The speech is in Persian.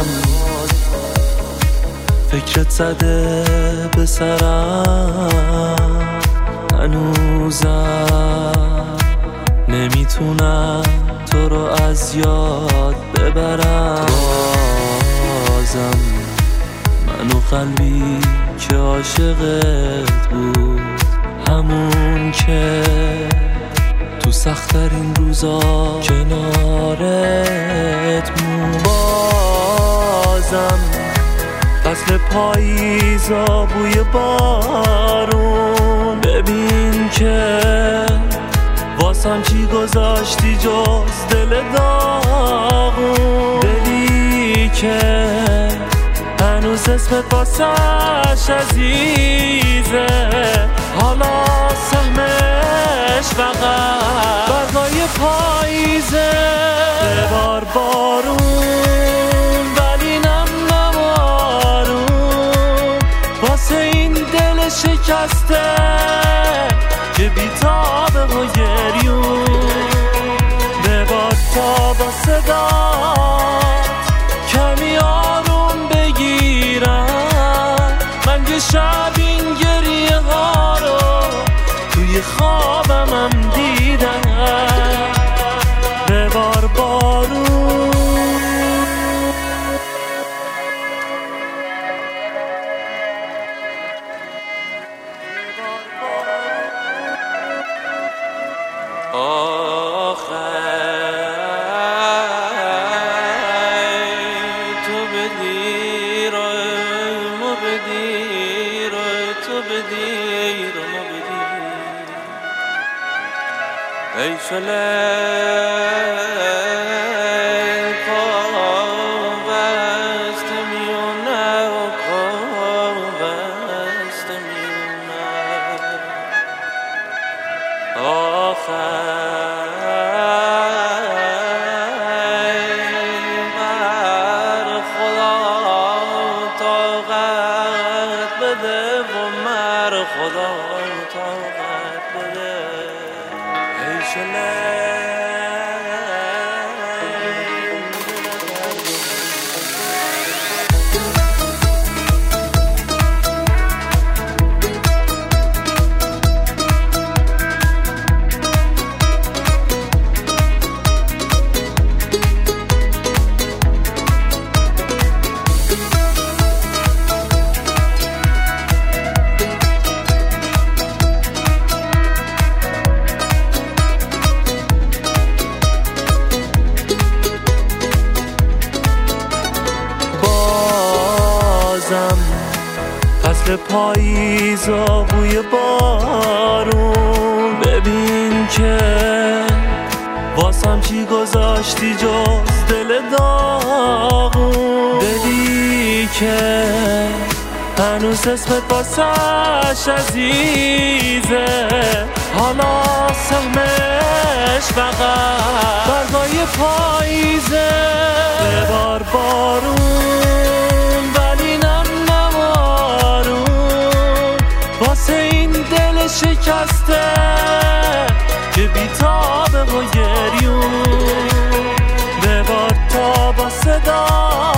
بازم فکرت زده به سرم، هنوزم نمیتونم تو رو از یاد ببرم. بازم منو قلبی که عاشقت بود، همون که تو سخت‌ترین روزا کنارت موند. بازم فصل پاییزا بوی بارون، ببین که واسم چی گذاشتی جز دل داغون. دلی که هنوز اسمت واسش عزیزه، حالا سهمش فقط برگای پاییزه. ببار بارون ولی نم نمارون، واسه این دل شکسته که بیتابه و گریون. ببار تا با صدات کمی آروم بگیرم، من یه شب این گریه ها رو توی خوابمم دیدم. ببار بارون تو بدی رو ما بدی رو تو بدی رو ما بدی ای شله کابست میونه و کابست میونه بر خدا طاقت بده و مر خدا طاقت بده ای شله. فصل پاییزا بوی بارون، ببین که واسم چی گذاشتی جز دل داغون. دلی که هنوز اسمت واسش عزیزه، حالا سهمش فقط برگای پاییزه. ببار بارون ولی نم نمارون، واسه این دل شکسته که بیتابه و گریون. ببار تا با صدا